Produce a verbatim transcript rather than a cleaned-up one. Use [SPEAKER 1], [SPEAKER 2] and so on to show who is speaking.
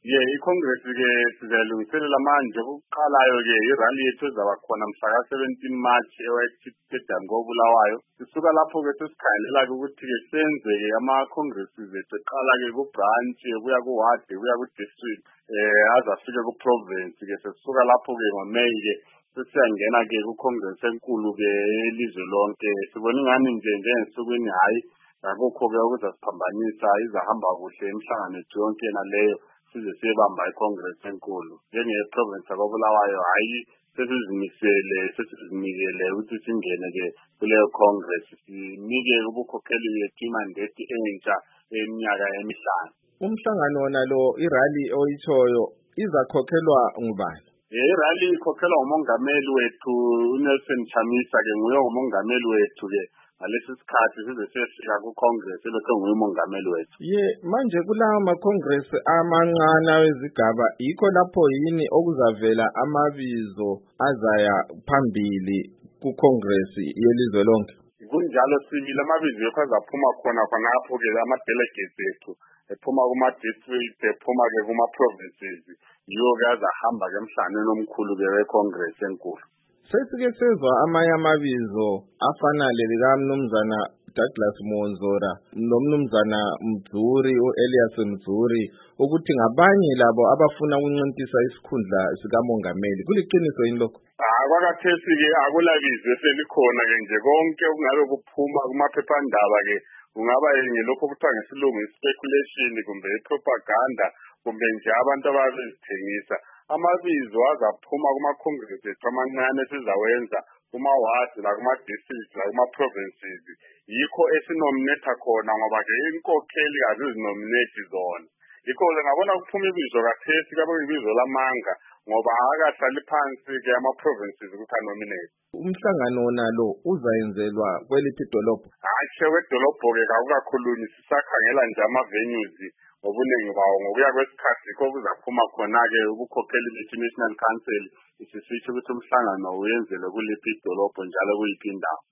[SPEAKER 1] Ye iCongress ke sizalungiselela manje ukuqalayo ke irally yethu ezaba khona mhla ka seventeen March eWhite Stadium koBulawayo. Sisuka lapho ke sesikhangelela ukuthi ke senze ke ama congresses ethu eqala ke ku branch kuya ku ward kuya ku district eh azafike ku province ke sisuka lapho ke ngoMay ke sesiyangena ke ku congress enkulu ke elizwe lonke. Sibona ingani nje njengesukwini hayi akukho ke ukuzasiphambanisa izahamba kuhle emhlangano ethu yonke naleyo size siyebamba iCongress enkulu njenge-province yakoBulawayo hayi sesizimisele sesizinikele ukuthi singene ke kuleyo Congress sinike ubukhokheli bethu imandate entsha eminyaka emihlanu.
[SPEAKER 2] Umhlangano wona lo irally oyithoyo izakhokhelwa ngubani?
[SPEAKER 1] irally ikhokhelwa umongameli wethu uNelson Chamisa ke nguye umongameli wethu ke ngalesi sikhathi size siyefika ku-Congress ebekhe nguye umongameli wethu.
[SPEAKER 2] Ye manje kulawa ma-Congress amancane wezigaba yikho lapho yini okuzavela amabizo azaya phambili ku-Congress yelizwe lonke?
[SPEAKER 1] Kunjalo sibili amabizo yekho azaphuma khona khonapho ke ama-delegates ethu ephuma kuma-district ephuma ke kuma-provinces yiwo ke azahamba ke emhlanganweni omkhulu ke we-Congress enkulu.
[SPEAKER 2] Sesike sezwa amanye amabizo afana lelikamnumzana Douglas Monzora nomnumzana Mdzuri uElias Mdzuri ukuthi ngabanye labo abafuna ukuncintisa isikhundla sikamongameli. Kuliqiniso yini lokho?
[SPEAKER 1] Ah kwakathesi ke akulabizo eselikhona ke nje konke okungabe kuphuma kumaphephandaba ke kungaba ngelokho kuthiwa ngesilungu speculation kumbe propaganda kumbe nje abantu abazithengisa. Amabizo azaphuma kuma-Congress ethu amancane sizawenza kuma-ward la kuma-district la kuma-provinces yikho esinominatha khona ngoba ke inkokheli azizinominate zona. Yikho ngabona kuphuma ibizo kathesi kabe ibizo lamanga ngoba akahlali phansi ke ama-provinces ukuthi anominate.
[SPEAKER 2] Umhlangano nalo uzayenzelwa kweliphi idolobho?
[SPEAKER 1] Hayi wedolobho ke kakhulunywa sisakhangela nje ama-venues ngobuningi bawo ngokuya kwesikhathi ko kuzaphuma khona ke ubukhokheli bethu National Council isisitsho ukuthi umhlangano uyenzelwe kuliphi idolobho njalo kuyiphi indawo.